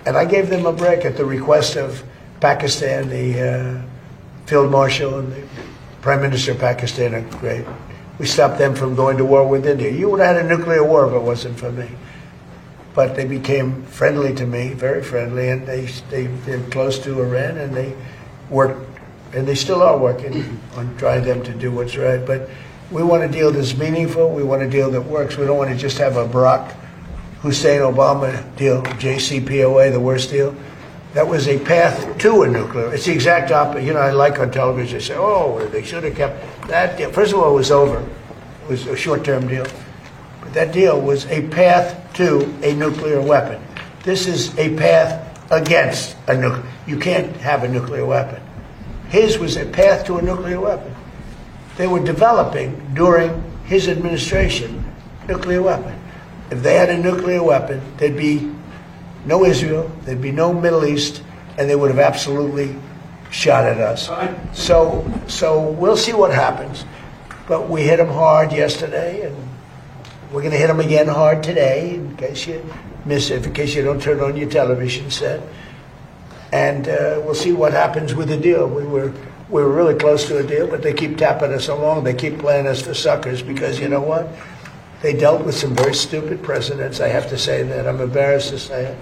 And I gave them a break at the request of Pakistan, the Field Marshal and the Prime Minister of Pakistan are great. We stopped them from going to war with India. You would have had a nuclear war if it wasn't for me. But they became friendly to me, very friendly, and they're close to Iran, and they worked, and they still are working on trying them to do what's right. But we want a deal that's meaningful. We want a deal that works. We don't want to just have a Barack Hussein Obama deal, JCPOA, the worst deal. That was a path to a nuclear. It's the exact opposite. You know, I like on television, they say, oh, they should have kept that deal. First of all, it was over. It was a short-term deal. But that deal was a path to a nuclear weapon. This is a path against a nuclear. You can't have a nuclear weapon. His was a path to a nuclear weapon. They were developing, during his administration, nuclear weapon. If they had a nuclear weapon, there'd be no Israel, there'd be no Middle East, and they would have absolutely shot at us. So we'll see what happens. But we hit them hard yesterday, and we're going to hit them again hard today, in case you miss it, in case you don't turn on your television set. And we'll see what happens with the deal. We were really close to a deal, but they keep tapping us along. They keep playing us for suckers because, you know what? They dealt with some very stupid precedents. I have to say that. I'm embarrassed to say it.